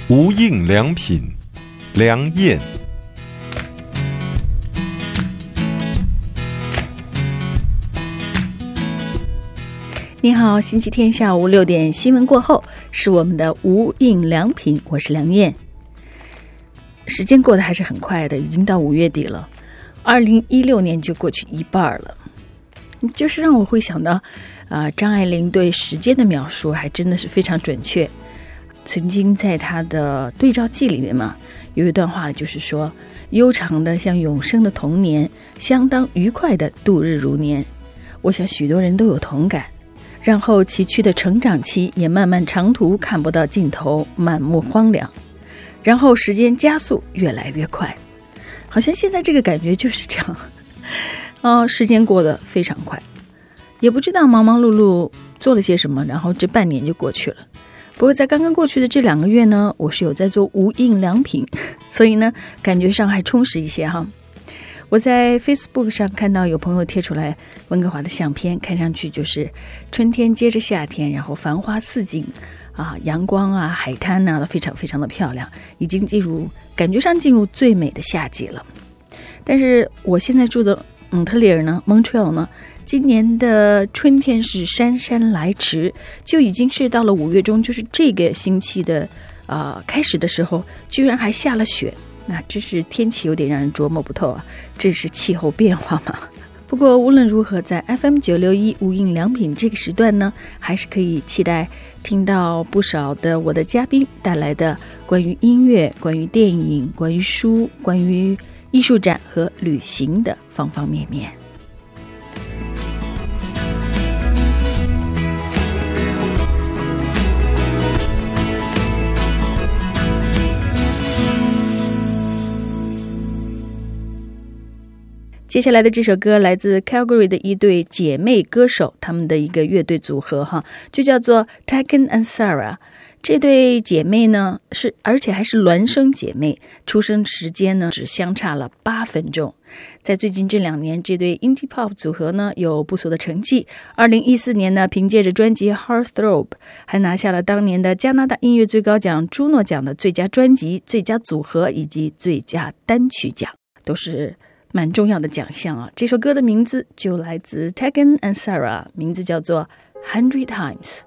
无印良品，良燕。 你好，星期天下午6点新闻过后是我们的无印良品，我是梁燕。时间过得还是很快的，已经到5月底了，2016年就过去一半了。就是让我会想到张爱玲对时间的描述还真的是非常准确。曾经在她的对照记里面嘛，有一段话就是说，悠长的像永生的童年，相当愉快的度日如年。我想许多人都有同感。然后崎岖的成长期也漫漫长途看不到尽头，满目荒凉。然后时间加速，越来越快，好像现在这个感觉就是这样。时间过得非常快，也不知道忙忙碌碌做了些什么，然后这半年就过去了。不过在刚刚过去的这2个月呢，我是有在做无印良品，所以呢感觉上还充实一些哈。我在 Facebook 上看到有朋友贴出来温哥华的相片，看上去就是春天接着夏天，然后繁花似锦阳光海滩都非常非常的漂亮，已经感觉上进入最美的夏季了。但是我现在住的蒙特利尔呢 Montreal 呢，今年的春天是姗姗来迟，就已经是到了5月中，就是这个星期的开始的时候，居然还下了雪。那这是天气有点让人琢磨不透这是气候变化吗？不过无论如何，在 FM961 无印良品这个时段呢，还是可以期待听到不少的我的嘉宾带来的关于音乐、关于电影、关于书、关于艺术展和旅行的方方面面。接下来的这首歌来自 Calgary 的一对姐妹歌手，他们的一个乐队组合就叫做 Tegan and Sarah。 这对姐妹呢而且还是孪生姐妹，出生时间呢只相差了8分钟。在最近这2年，这对 Indie Pop 组合呢有不俗的成绩。2014年呢，凭借着专辑 Heartthrob 还拿下了当年的加拿大音乐最高奖朱诺奖的最佳专辑、最佳组合以及最佳单曲奖，都是蛮重要的奖项这首歌的名字就来自 Tegan and Sarah， 名字叫做 100 Times。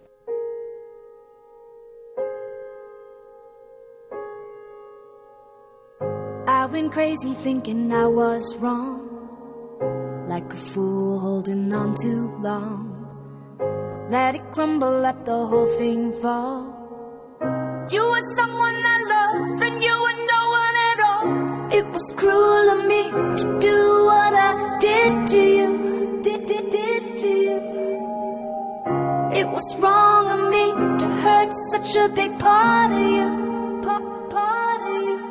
I went crazy thinking I was wrong, like a fool holding on too long. Let it crumble, let the whole thing fall. You were someone I loved, then you were no one at all. It was cruel of me to do what I did to you, did to you. It was wrong of me to hurt such a big part of you, part of you.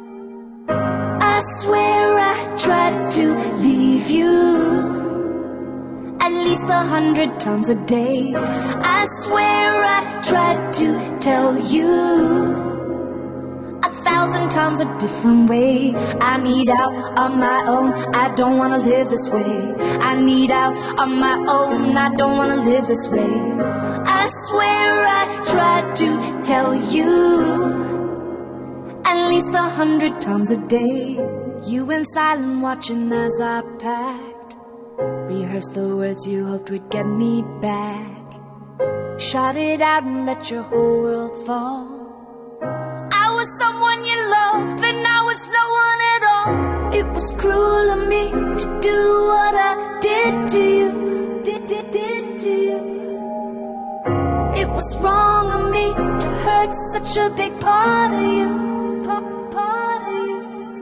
I swear I tried to leave you at least 100 times a day. I swear I tried to tell you 1,000 times a different way. I need out on my own, I don't wanna live this way. I need out on my own, I don't wanna live this way. I swear I tried to tell you at least 100 times a day. You went silent watching as I packed, rehearsed the words you hoped would get me back. Shot it out and let your whole world fall. I was someone you loved, then I was no one at all. It was cruel of me to do what I did to you, did to you. It was wrong of me to hurt such a big part of you, part of you.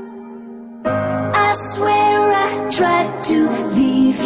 I swear I tried to leave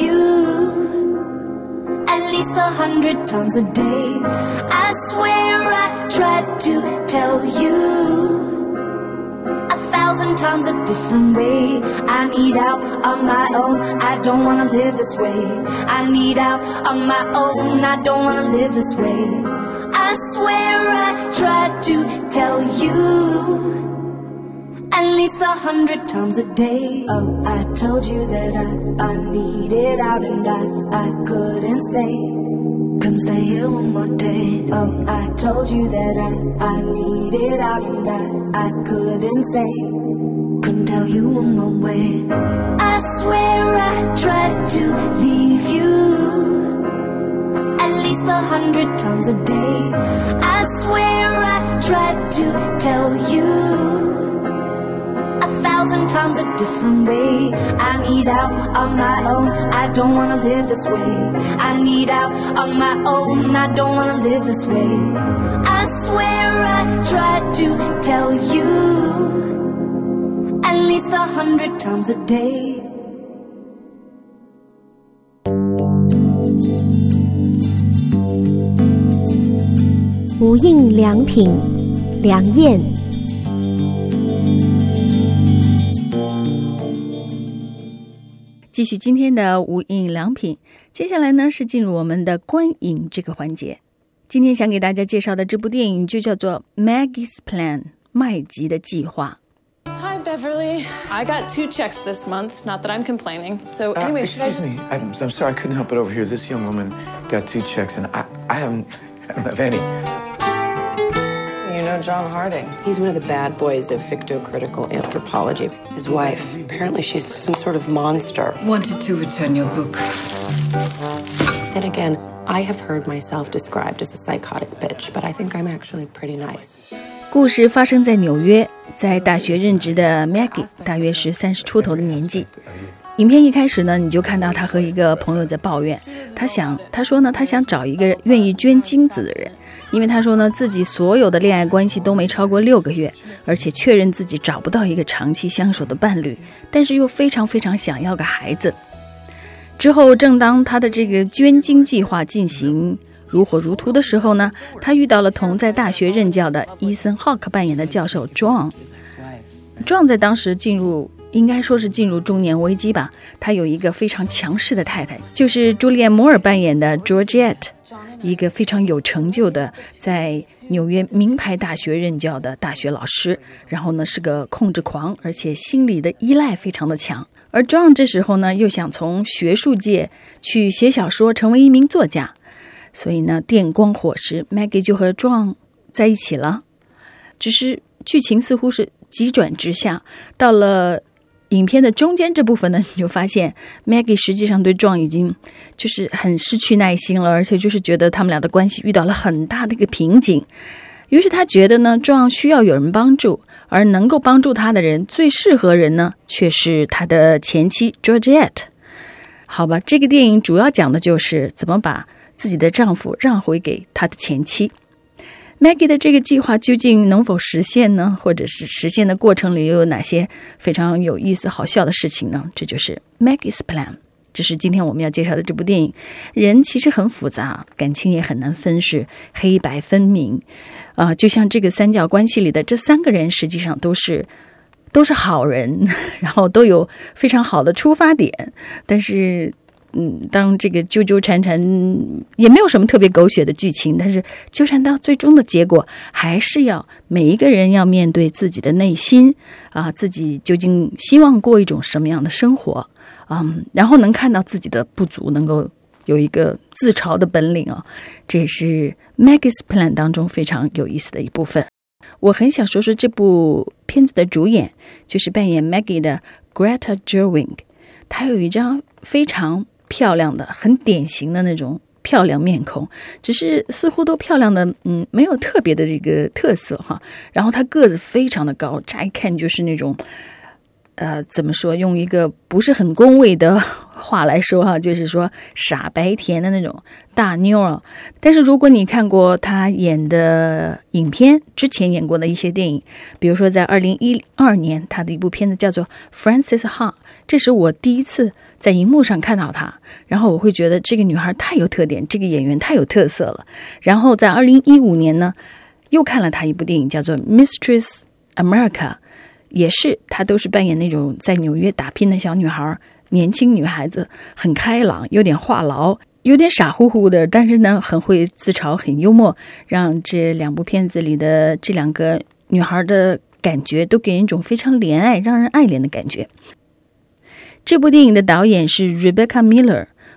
you at least 100 times a day. I swear I tried to tell you 1,000 times a different way. I need out on my own, I don't wanna live this way. I need out on my own, I don't wanna live this way. I swear I tried to tell you at least 100 times a day. Oh, I told you that I needed out and I couldn't stay. stay here one more day. Oh, I told you that I needed out and I couldn't say, couldn't tell you one more way. I swear I tried to leave you at least 100 times a day. I swear I tried to tell you 1,000 times a different way. I need out on my own, I don't wanna live this way. I need out on my own, I don't wanna live this way. I swear I tried to tell you at least 100 times a day. 无印良品，梁燕。 继续今天的无印良品，接下来呢是进入我们的观影这个环节。今天想给大家介绍的这部电影就叫做 Maggie's Plan 麦吉的计划。 Hi, Beverly. I got 2 checks this month. Not that I'm complaining. So anyway, excuse me. I'm sorry, I couldn't help but overhear. This young woman got 2 checks, and I don't have any. You know John Harding. He's one of the bad boys of fictocritical anthropology. His wife, apparently she's some sort of monster. Wanted to return your book. And again, I have heard myself described as a psychotic bitch, but I think I'm actually pretty nice. 故事发生在纽约，在大学任职的 Maggie 大约是30出头的年纪。影片一开始呢，你就看到他和一个朋友在抱怨，他说呢，他想找一个愿意捐精子的人，因为他说呢，自己所有的恋爱关系都没超过6个月，而且确认自己找不到一个长期相守的伴侣，但是又非常非常想要个孩子。之后，正当他的这个捐精计划进行如火如荼的时候呢，他遇到了同在大学任教的伊森·浩克扮演的教授 John。John 在当时应该说是进入中年危机吧。他有一个非常强势的太太，就是朱丽叶·摩尔扮演的 Georgette， 一个非常有成就的在纽约名牌大学任教的大学老师。然后呢，是个控制狂，而且心理的依赖非常的强。而 John 这时候呢，又想从学术界去写小说，成为一名作家。所以呢，电光火石 ，Maggie 就和 John 在一起了。只是剧情似乎是急转直下，到了影片的中间这部分呢，你就发现 Maggie 实际上对 John 已经就是很失去耐心了，而且就是觉得他们俩的关系遇到了很大的一个瓶颈。于是他觉得呢 John 需要有人帮助，而能够帮助他的人，最适合人呢，却是他的前妻 Georgette。 好吧，这个电影主要讲的就是怎么把自己的丈夫让回给他的前妻。Maggie 的这个计划究竟能否实现呢？或者是实现的过程里又有哪些非常有意思好笑的事情呢？这就是 Maggie's Plan， 这是今天我们要介绍的这部电影。人其实很复杂，感情也很难分饰，黑白分明就像这个三角关系里的这3个人实际上都是好人，然后都有非常好的出发点，但是当这个纠纠缠缠，也没有什么特别狗血的剧情，但是纠缠到最终的结果，还是要每一个人要面对自己的内心自己究竟希望过一种什么样的生活然后能看到自己的不足，能够有一个自嘲的本领这也是 Maggie's Plan 当中非常有意思的一部分。我很想说说这部片子的主演，就是扮演 Maggie 的 Greta Gerwig， 她有一张非常漂亮的很典型的那种漂亮面孔，只是似乎都漂亮的没有特别的这个特色然后她个子非常的高，乍一看就是那种怎么说，用一个不是很恭维的话来说就是说傻白甜的那种大妞但是如果你看过她演的影片，之前演过的一些电影，比如说在2012年她的一部片子叫做 Frances Ha， 这是我第一次在荧幕上看到她，然后我会觉得这个女孩太有特点，这个演员太有特色了。然后在2015年呢，又看了她一部电影叫做 Mistress America，也是她都是扮演那种在纽约打拼的小女孩，年轻女孩子，很开朗，有点话痨，有点傻乎乎的，但是呢很会自嘲，很幽默，让这2部片子里的这2个女孩的感觉都给人一种非常怜爱，让人爱怜的感觉。这部电影的导演是 Rebecca Miller，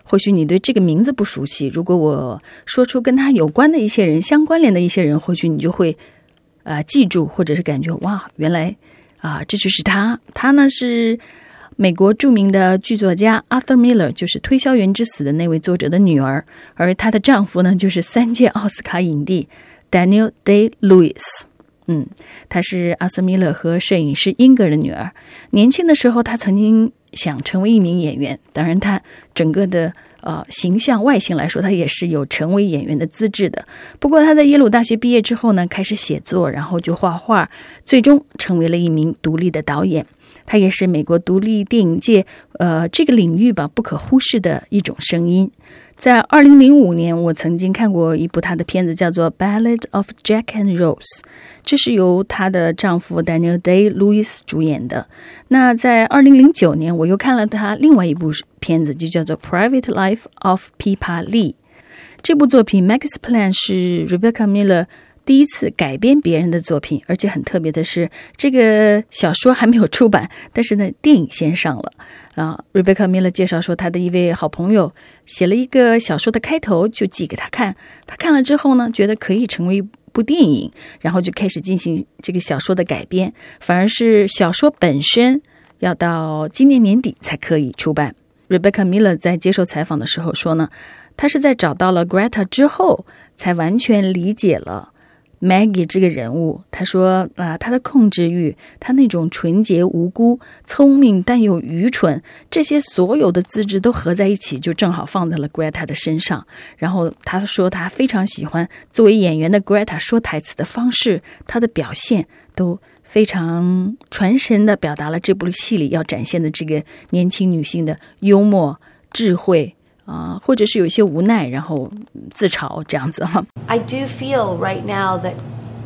或许你对这个名字不熟悉，如果我说出跟他有关的一些人，相关联的一些人，或许你就会记住，或者是感觉哇，原来这就是他。他呢是美国著名的剧作家 Arthur Miller， 就是推销员之死的那位作者的女儿，而她的丈夫呢就是3届奥斯卡影帝 Daniel Day-Lewis。她是阿瑟米勒和摄影师英格的女儿。年轻的时候，她曾经想成为一名演员，当然她整个的形象外形来说，她也是有成为演员的资质的。不过她在耶鲁大学毕业之后呢，开始写作，然后就画画，最终成为了一名独立的导演。她也是美国独立电影界这个领域吧不可忽视的一种声音。在2005年，我曾经看过一部她的片子，叫做《Ballad of Jack and Rose》，这是由她的丈夫 Daniel Day-Lewis 主演的。那在2009年，我又看了她另外一部片子，就叫做《Private Life of Pippa Lee》。这部作品 Max Plan 是 Rebecca Miller 第一次改编别人的作品，而且很特别的是，这个小说还没有出版，但是呢，电影先上了。Rebecca Miller 介绍说，他的一位好朋友写了一个小说的开头，就寄给他看。他看了之后呢，觉得可以成为一部电影，然后就开始进行这个小说的改编。反而是小说本身要到今年年底才可以出版。Rebecca Miller 在接受采访的时候说呢，他是在找到了 Greta 之后，才完全理解了Maggie 这个人物。他说他的控制欲，他那种纯洁无辜、聪明但又愚蠢，这些所有的资质都合在一起，就正好放在了 Greta 的身上。然后他说他非常喜欢作为演员的 Greta 说台词的方式，他的表现都非常传神地表达了这部戏里要展现的这个年轻女性的幽默、智慧或者是有一些无奈，然后自嘲这样子哈。 I do feel right now that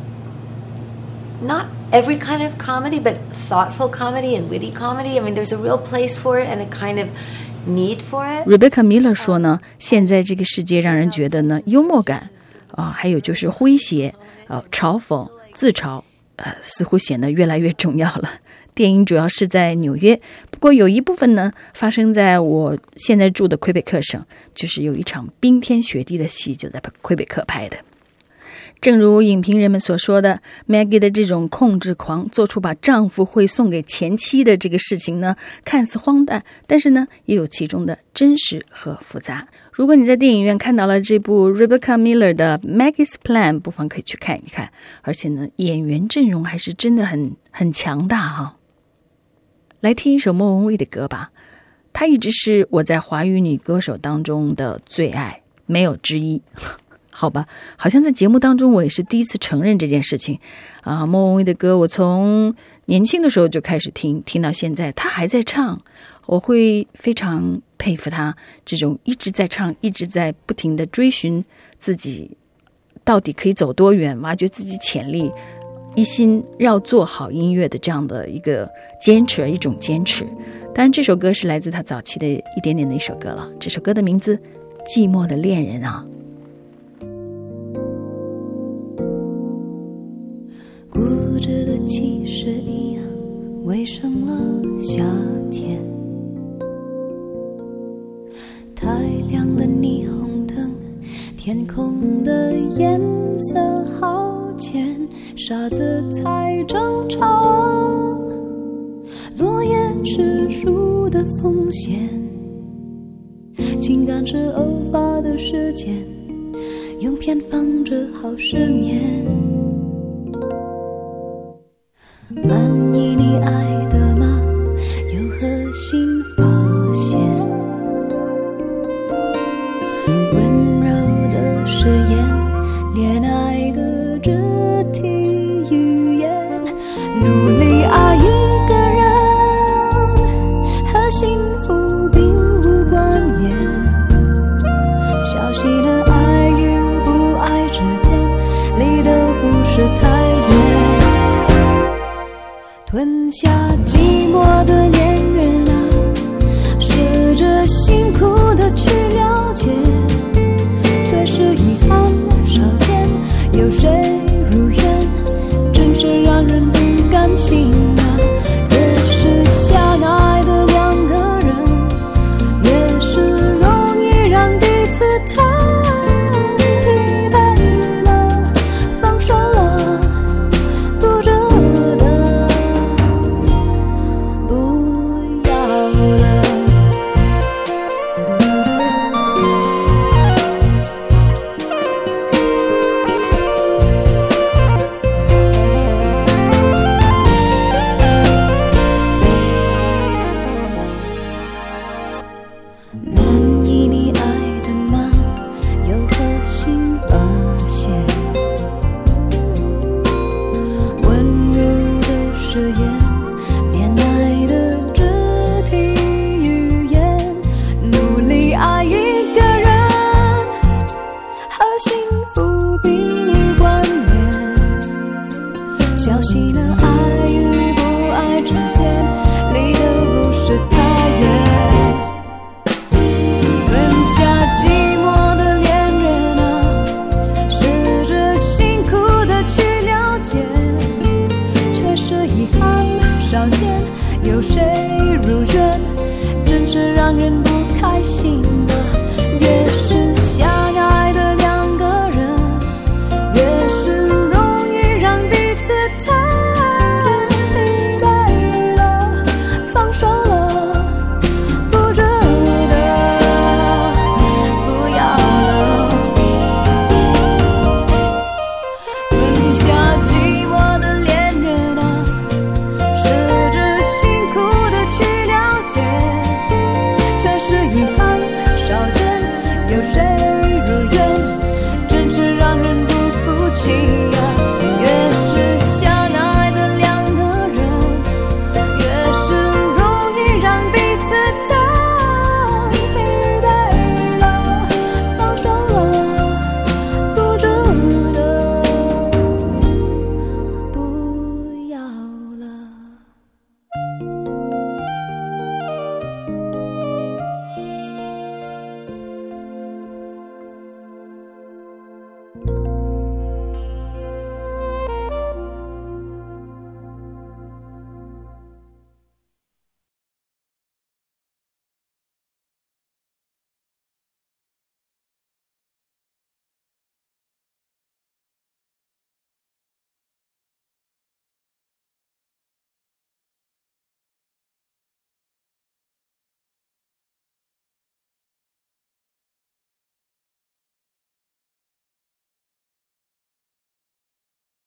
not every kind of comedy, but thoughtful comedy and witty comedy, I mean, there's a real place for it and a kind of need for it. Rebecca Miller 说呢，现在这个世界让人觉得呢，幽默感还有就是诙谐嘲讽、自嘲似乎显得越来越重要了。电影主要是在纽约，不过有一部分呢发生在我现在住的魁北克省，就是有一场冰天雪地的戏就在魁北克拍的。正如影评人们所说的， Maggie 的这种控制狂做出把丈夫会送给前妻的这个事情呢，看似荒诞，但是呢也有其中的真实和复杂。如果你在电影院看到了这部 Rebecca Miller 的 Maggie's Plan， 不妨可以去看一看，而且呢演员阵容还是真的很强大哈。来听一首莫文蔚的歌吧，她一直是我在华语女歌手当中的最爱，没有之一。好吧，好像在节目当中我也是第一次承认这件事情莫文蔚的歌我从年轻的时候就开始听到现在，她还在唱，我会非常佩服她这种一直在唱，一直在不停地追寻自己到底可以走多远，挖掘自己潜力，一心要做好音乐的这样的一个坚持，一种坚持。当然这首歌是来自他早期的一点点的一首歌了，这首歌的名字《寂寞的恋人》啊。 固执的气势一样围上了夏天，太亮了霓虹灯，天空的颜色好浅，沙子才正常，落叶是树的风险，情感是偶发的事件，用偏方治好失眠。满意你爱的吗？有何新发现？温柔的誓言，恋爱的肢体语言，努力爱一个人，和幸福并无关联。小溪的爱与不爱之间，离得不是太远。吞下